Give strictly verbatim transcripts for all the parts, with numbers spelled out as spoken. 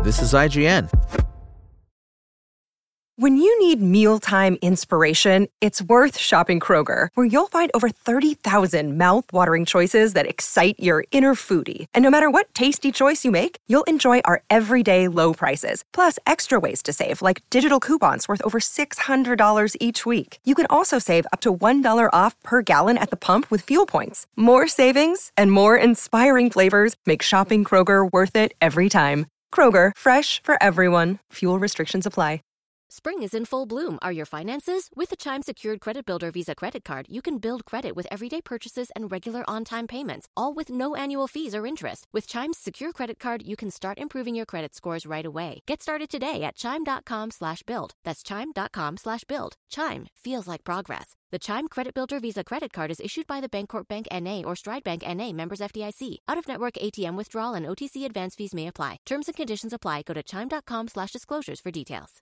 This is I G N. When you need mealtime inspiration, it's worth shopping Kroger, where you'll find over thirty thousand mouth-watering choices that excite your inner foodie. And no matter what tasty choice you make, you'll enjoy our everyday low prices, plus extra ways to save, like digital coupons worth over six hundred dollars each week. You can also save up to one dollar off per gallon at the pump with fuel points. More savings and more inspiring flavors make shopping Kroger worth it every time. Kroger, fresh for everyone. Fuel restrictions apply. Spring is in full bloom. Are your finances? With the Chime Secured Credit Builder Visa Credit Card, you can build credit with everyday purchases and regular on-time payments, all with no annual fees or interest. With Chime's Secure Credit Card, you can start improving your credit scores right away. Get started today at chime.com slash build. That's chime.com slash build. Chime feels like progress. The Chime Credit Builder Visa Credit Card is issued by the Bancorp Bank N A or Stride Bank N A, members F D I C. Out-of-network A T M withdrawal and O T C advance fees may apply. Terms and conditions apply. Go to chime.com slash disclosures for details.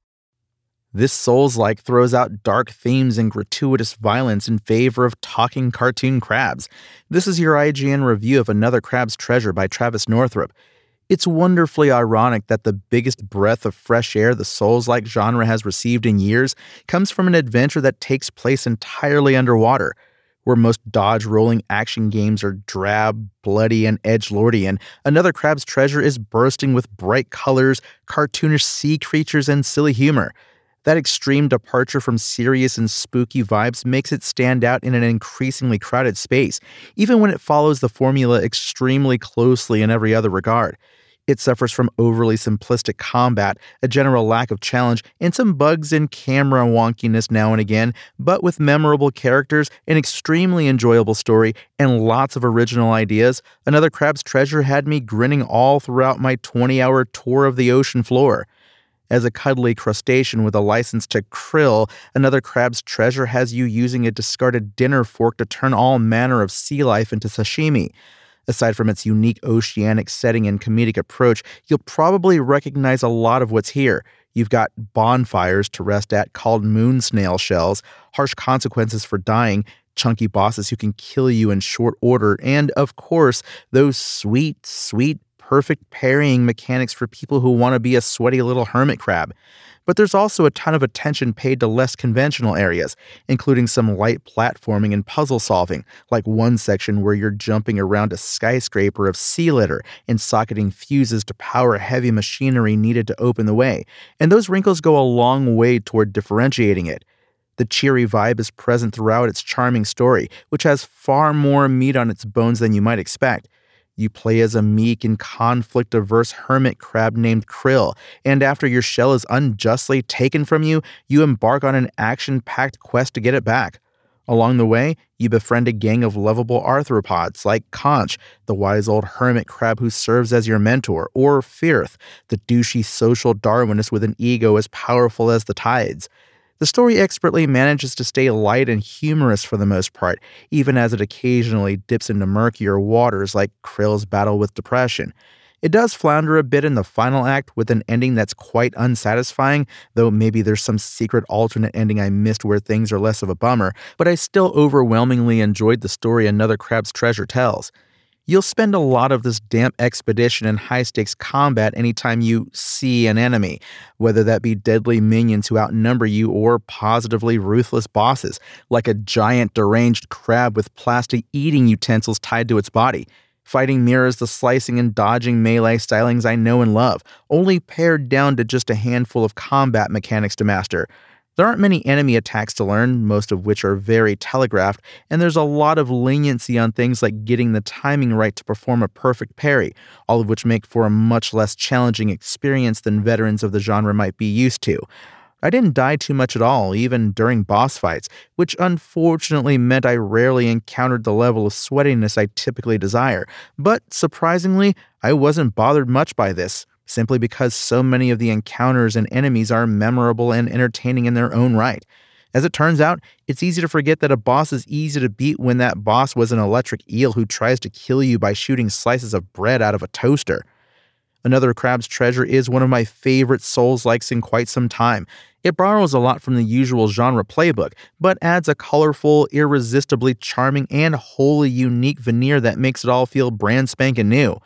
This Souls-like throws out dark themes and gratuitous violence in favor of talking cartoon crabs. This is your I G N review of Another Crab's Treasure by Travis Northrop. It's wonderfully ironic that the biggest breath of fresh air the Souls-like genre has received in years comes from an adventure that takes place entirely underwater. Where most dodge-rolling action games are drab, bloody, and edgelordian, Another Crab's Treasure is bursting with bright colors, cartoonish sea creatures, and silly humor. That extreme departure from serious and spooky vibes makes it stand out in an increasingly crowded space, even when it follows the formula extremely closely in every other regard. It suffers from overly simplistic combat, a general lack of challenge, and some bugs and camera wonkiness now and again, but with memorable characters, an extremely enjoyable story, and lots of original ideas, Another Crab's Treasure had me grinning all throughout my twenty-hour tour of the ocean floor. As a cuddly crustacean with a license to krill, Another Crab's Treasure has you using a discarded dinner fork to turn all manner of sea life into sashimi. Aside from its unique oceanic setting and comedic approach, you'll probably recognize a lot of what's here. You've got bonfires to rest at called moon snail shells, harsh consequences for dying, chunky bosses who can kill you in short order, and, of course, those sweet, sweet, perfect parrying mechanics for people who want to be a sweaty little hermit crab. But there's also a ton of attention paid to less conventional areas, including some light platforming and puzzle solving, like one section where you're jumping around a skyscraper of sea litter and socketing fuses to power heavy machinery needed to open the way, and those wrinkles go a long way toward differentiating it. The cheery vibe is present throughout its charming story, which has far more meat on its bones than you might expect. You play as a meek and conflict-averse hermit crab named Krill, and after your shell is unjustly taken from you, you embark on an action-packed quest to get it back. Along the way, you befriend a gang of lovable arthropods like Conch, the wise old hermit crab who serves as your mentor, or Firth, the douchey social Darwinist with an ego as powerful as the tides. The story expertly manages to stay light and humorous for the most part, even as it occasionally dips into murkier waters like Krill's battle with depression. It does flounder a bit in the final act with an ending that's quite unsatisfying, though maybe there's some secret alternate ending I missed where things are less of a bummer, but I still overwhelmingly enjoyed the story Another Crab's Treasure tells. You'll spend a lot of this damp expedition in high-stakes combat anytime you see an enemy, whether that be deadly minions who outnumber you or positively ruthless bosses, like a giant deranged crab with plastic eating utensils tied to its body. Fighting mirrors the slicing and dodging melee stylings I know and love, only pared down to just a handful of combat mechanics to master. There aren't many enemy attacks to learn, most of which are very telegraphed, and there's a lot of leniency on things like getting the timing right to perform a perfect parry, all of which make for a much less challenging experience than veterans of the genre might be used to. I didn't die too much at all, even during boss fights, which unfortunately meant I rarely encountered the level of sweatiness I typically desire, but surprisingly, I wasn't bothered much by this, simply because so many of the encounters and enemies are memorable and entertaining in their own right. As it turns out, it's easy to forget that a boss is easy to beat when that boss was an electric eel who tries to kill you by shooting slices of bread out of a toaster. Another Crab's Treasure is one of my favorite Souls-likes in quite some time. It borrows a lot from the usual genre playbook, but adds a colorful, irresistibly charming, and wholly unique veneer that makes it all feel brand spanking new.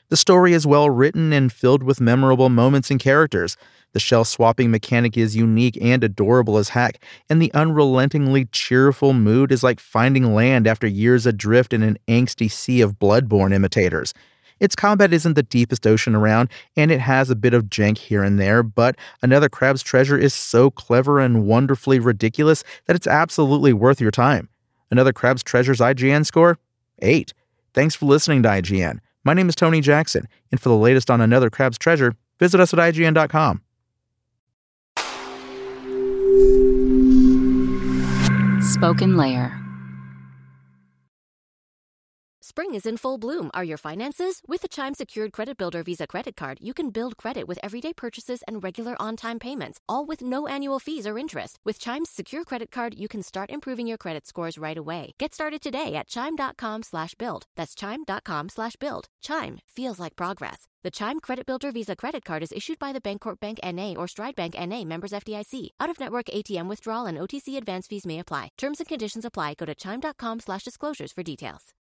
The story is well written and filled with memorable moments and characters. The shell swapping mechanic is unique and adorable as heck, and the unrelentingly cheerful mood is like finding land after years adrift in an angsty sea of Bloodborne imitators. Its combat isn't the deepest ocean around, and it has a bit of jank here and there, but Another Crab's Treasure is so clever and wonderfully ridiculous that it's absolutely worth your time. Another Crab's Treasure's I G N score? eight. Thanks for listening to I G N. My name is Tony Jackson, and for the latest on Another Crab's Treasure, visit us at I G N dot com. Spoken Layer. Spring is in full bloom. Are your finances? With the Chime Secured Credit Builder Visa Credit Card, you can build credit with everyday purchases and regular on-time payments, all with no annual fees or interest. With Chime's Secure Credit Card, you can start improving your credit scores right away. Get started today at chime.com slash build. That's chime.com slash build. Chime feels like progress. The Chime Credit Builder Visa Credit Card is issued by the Bancorp Bank N A or Stride Bank N A, members F D I C. Out-of-network A T M withdrawal and O T C advance fees may apply. Terms and conditions apply. Go to chime.com slash disclosures for details.